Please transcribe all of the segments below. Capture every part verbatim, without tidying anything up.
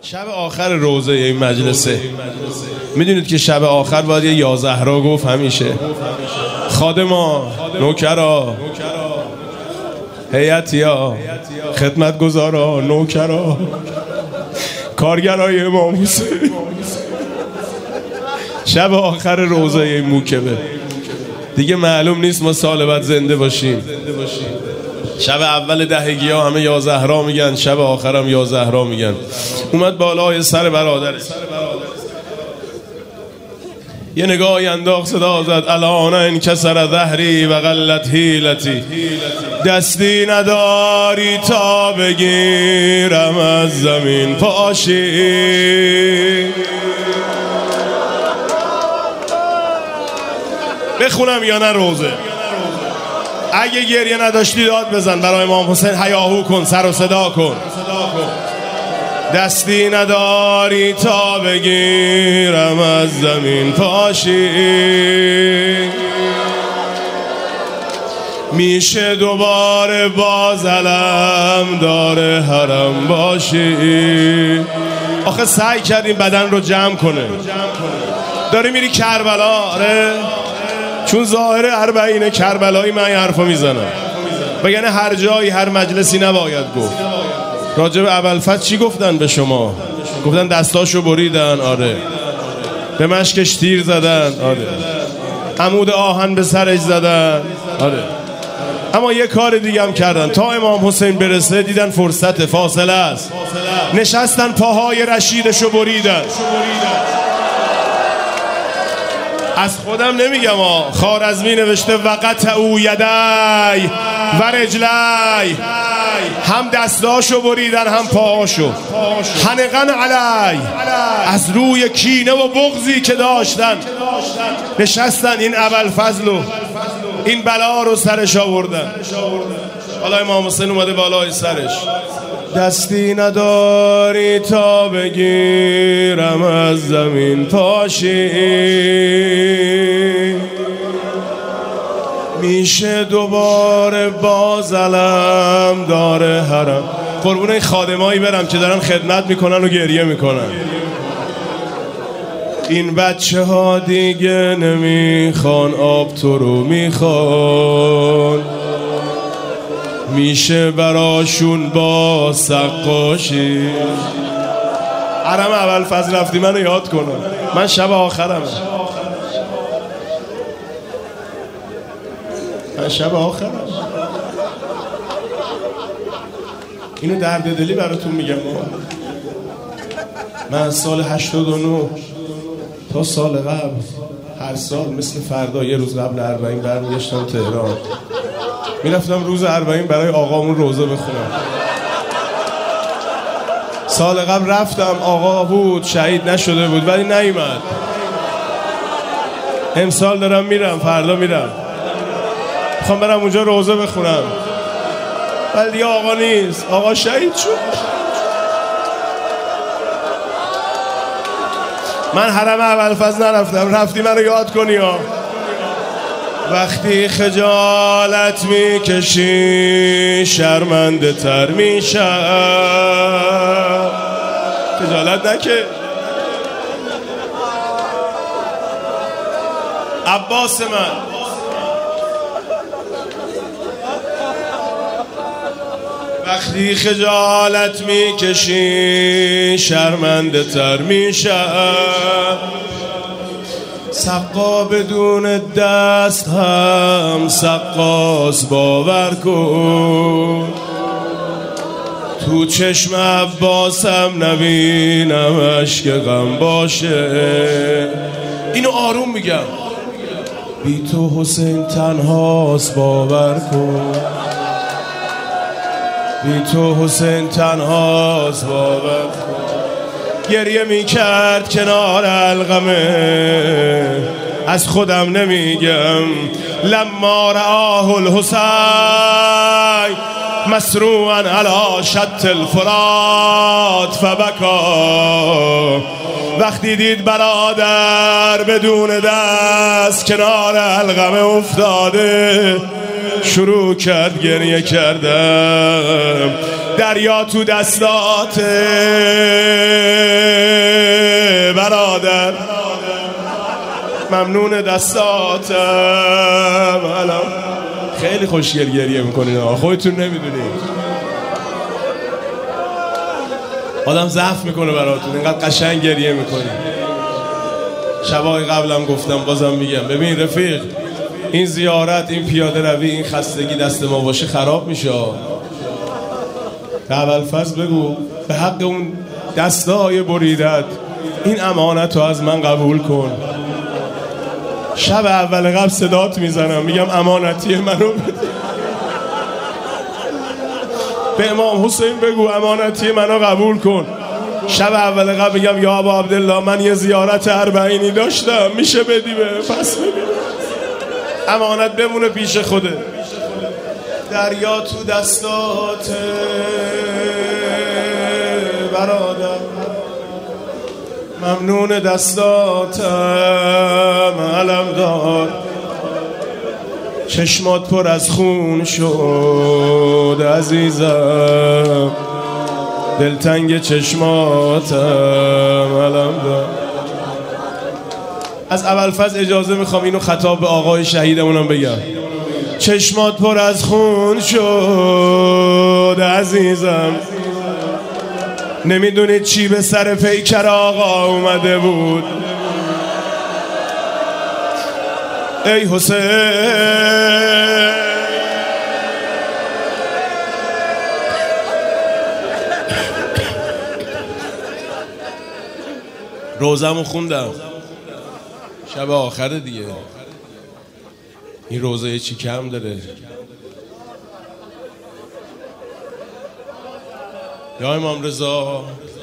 شب آخر روزه این مجلسه. میدونید که شب آخر باید یه یا زهرا گفت همیشه. خادما، نوکرا، هیئتیا، خدمتگزارا، نوکرا، کارگرای امام حسین. شب آخر روزه این موکبه دیگه معلوم نیست ما سال بعد زنده باشیم. شب اول دهگی ها همه یا زهرا میگن، شب آخر هم یا زهرا میگن. اومد بالای سر برادرش، یه نگاهی انداخت، صدا زد الان انکسر ظهری و قلت حیلتی، دستی نداری تا بگیرم از زمین پاشی. بخونم یا نه روزه؟ اگه گریه نداشتی داد بزن برای امام حسین، هیاهو کن، سر و صدا کن. دستی نداری تا بگیرم از زمین پاشی، میشه دوباره باز علم داره حرم باشی. آخه سعی کردیم بدن رو جمع کنه. داری میری کربلا؟ آره، چون ظاهر اربعین کربلایی من این حرفا میزنم. بگنه هر جایی هر مجلسی نباید گفت. راجع به ابوالفضل چی گفتن به شما؟ گفتن دستاشو بریدن. آره. به مشکش تیر زدن. آره. عمود آهن به سرش زدن. آره. اما یه کار دیگه هم کردن. تا امام حسین برسه دیدن فرصت، فاصله است، نشستن پاهای رشیدشو بریدن. از خودم نمیگم ها، خوارزمی نوشته وقطعوا یدی و رجلی، هم دستاشو بریدن هم پاهاشو، حنقن علی، از روی کینه و بغضی که داشتن نشستن این ابوالفضل، این بلا رو سرش آوردن. حالا امام حسین اومده بالای سرش، دستی نداری تا بگیرم از زمین پاشی، میشه دوباره باز علم داره حرم. قربون این خادمایی برم که دارن خدمت میکنن و گریه میکنن. این بچه ها دیگه نمیخوان آب، تو رو میخوان، میشه براشون با سقاشی. حرم ابوالفضل رفتی منو یاد کنم، من شب آخرم، من شب آخرم. اینو درد دلی براتون میگم. من از سال هشتاد و نه تا سال قبل هر سال مثل فردا یه روز قبل اربعین برمیگشتم تهران، میرفتم روز اربعین برای آقامون روزه بخونم. سال قبل رفتم، آقا بود، شهید نشده بود ولی نیومد. امسال دارم میرم، فردا میرم، میخوام برم اونجا روزه بخونم ولی دیگه آقا نیست، آقا شهید شد. من حرم ابوالفضل نرفتم، رفتی منو یاد کنی ها. وقتی خجالت میکشی شرمنده تر میشم. خجالت نکش. عباس من، وقتی خجالت میکشی شرمنده تر میشم. سقا بدون دست هم سقاس، باور کن تو چشم عباسم نبینم اشک غم باشه. اینو آروم میگم، بی تو حسین تنهاست، باور کن بی تو حسین تنهاست، باور کن. گریه میکرد کنار القمه، از خودم نمیگم. لما رآه الحسین مسروعا علی شط الفرات فبکا. وقتی دید برادر بدون دست کنار القمه افتاده، شروع کرد گریه کردم. دریا تو دستاته، ممنون دستاتم. الان خیلی خوشگل گریه میکنین خودتون نمیدونید. آدم ضعف میکنه براتون، اینقدر قشنگ گریه میکنه. شبای قبلم گفتم بازم میگم، ببین رفیق، این زیارت، این پیاده روی، این خستگی دست ما باشه خراب میشه. به ابوالفضل بگو به حق اون دستای بریدت این امانت رو از من قبول کن. شب اول قبل صدات میزنم میگم امانتی منو بده. به امام حسین بگو امانتی منو قبول کن. شب اول قبل میگم یا ابا عبدالله من یه زیارت اربعینی داشتم، میشه بدی به پس ببینم. امانت بمونه پیش خوده. دریا تو دستات برادر، ممنون دستاتم علمدار. چشمات پر از خون شد عزیزم، دلتنگ چشماتم علمدار. از ابوالفضل اجازه میخوام اینو خطاب به آقای شهیدمونم بگم. چشمات پر از خون شد عزیزم، نمیدونید چی به سر پیکر آقا اومده بود. ای حسین روزمو خوندم شب آخر دیگه. این روزه چی کم داره؟ یا امام رضا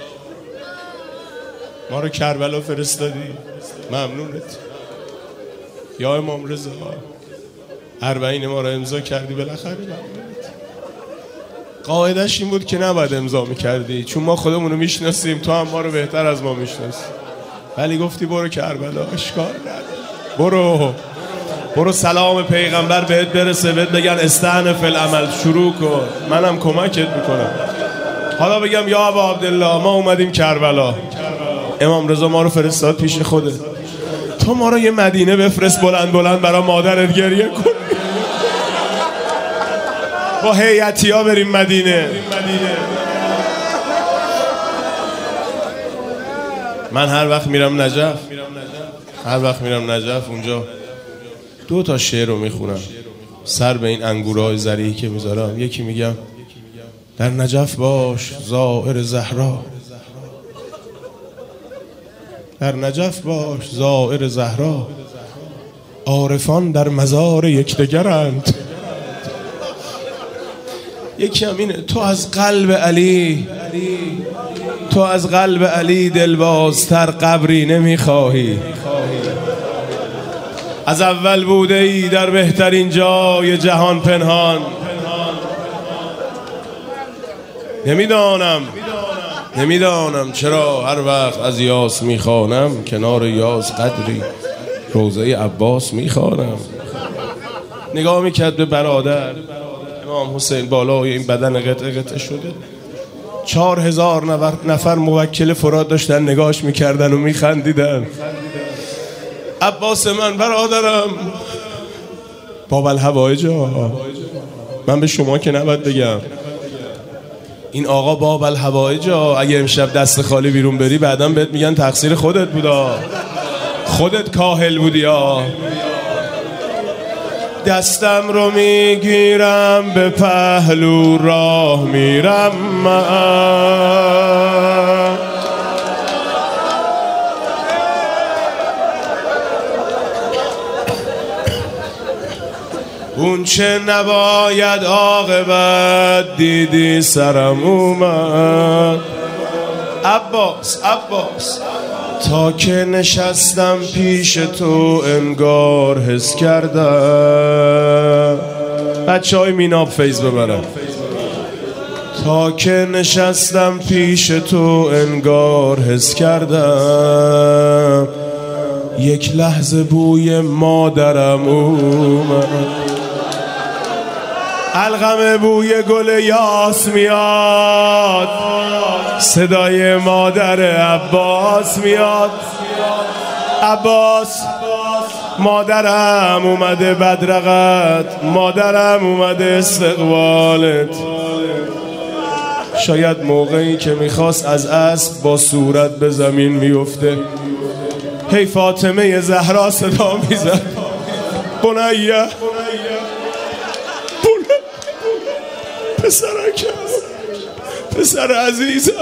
ما رو کربلا فرستادی، ممنونت. یا امام رضا اربعین ما رو امضا کردی، بالاخره ممنونت. قاعدش این بود که نباید امضا میکردی چون ما خودمونو میشناسیم، تو هم ما رو بهتر از ما میشناسی، ولی گفتی برو کربلا، اشکال نداره، برو برو سلام پیغمبر بهت برسه، بهت بگن استعنف العمل، شروع کن، منم کمکت میکنم. حالا بگم یا ابا عبدالله ما اومدیم کربلا، امام رضا ما رو فرستاد پیش خوده، تو ما رو یه مدینه بفرست بلند بلند برای مادرت گریه کن. با هیئتی ها بریم مدینه. من هر وقت میرم نجف، هر وقت میرم نجف اونجا دو تا شعر رو میخونم سر به این انگورهای زرعی که میذارم. یکی میگم در نجف باش زائر زهرا، در نجف باش زائر زهرا، عارفان در مزار یکدیگرند. یکی هم اینه تو از قلب علی، تو از قلب علی دلبازتر قبری نمیخواهی. از اول بوده ای در بهترین جای جهان پنهان. نمیدانم نمیدانم چرا هر وقت از یاس میخوانم، کنار یاس قدری روزه عباس میخوانم. نگاه میکرد به برادر امام حسین، بالای این بدن قطعه قطعه شده، چهار هزار نفر, نفر موکل فرات داشتن نگاهش میکردن و میخندیدن. عباس من برادرم، باب الهوایجا، من به شما که نباید بگم این آقا باب الهوایجا، اگه امشب دست خالی بیرون بری بعداً بهت میگن تقصیر خودت بودا، خودت کاهل بودی. ها دستم رو میگیرم به پهلو راه میرم من، اون چه نباید عاقبت دیدی سرم اومد. عباس عباس تا که نشستم پیش تو انگار حس کردم. بچه های میناب فیض ببرم. تا که نشستم پیش تو انگار حس کردم، یک لحظه بوی مادرم اومد. الغم بوی گل یاس میاد، صدای مادر عباس میاد. عباس مادرم اومده بدرقت، مادرم اومده استقبالت. شاید موقعی که میخواست از اسب با صورت به زمین میفته هی فاطمه زهرا صدا میزد بنیه پسرکم، پسر عزیزم.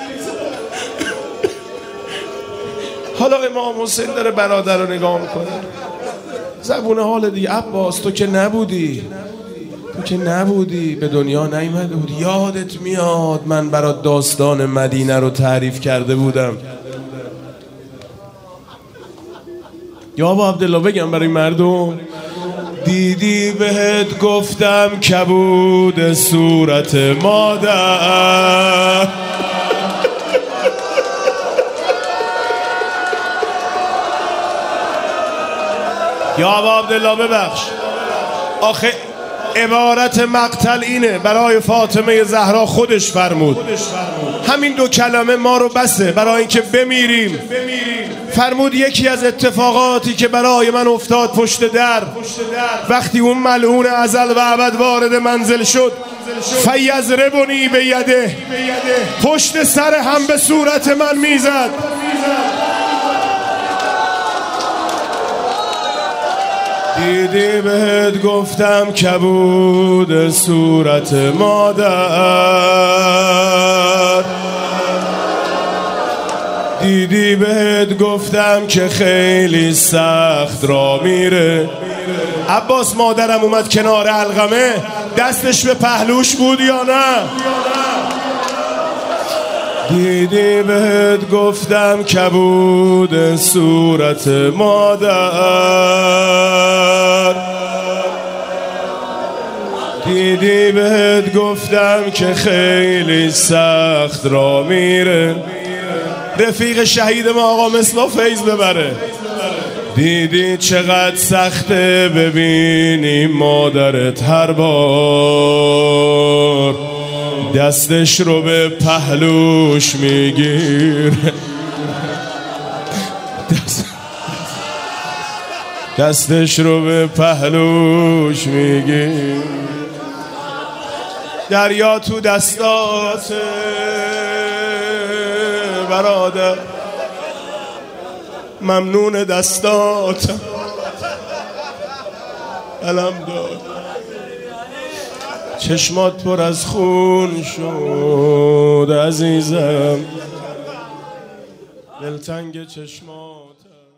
حالا امام حسین داره برادر رو نگاه میکنه، زبون حال دیگه. عباس تو که نبودی، تو که نبودی، به دنیا نیامده بودی. یادت میاد من برات داستان مدینه رو تعریف کرده بودم. یا با عبدالله بگم برای مردم. دیدی بهت گفتم کبود صورت مادر. یا با عبدالله ببخش، آخه عبارت مقتل اینه، برای فاطمه زهرا خودش فرمود همین دو کلمه ما رو بسه برای اینکه بمیریم. فرمود یکی از اتفاقاتی که برای من افتاد پشت در، وقتی اون ملعون ازل و ابد وارد منزل شد، فیضربنی به یده، پشت سر هم به صورت من میزد. دیدی بهت گفتم کبود صورت مادر، دیدی بهت گفتم که خیلی سخت را میره. عباس مادرم اومد کنار علقمه، دستش به پهلوش بود یا نه؟ دیدی بهت گفتم کبود صورت مادر، دیدی بهت گفتم که خیلی سخت را میره. رفیق شهید ما آقا مصباح فیض ببره. دیدی چقدر سخته ببینی مادرت هر بار دستش رو به پهلوش میگیر، دست... دستش رو به پهلوش میگیر. دریا تو دستات برادر، ممنون دستاتم، علم داد. چشمات پر از خون شد عزیزم، دلتنگ چشمات.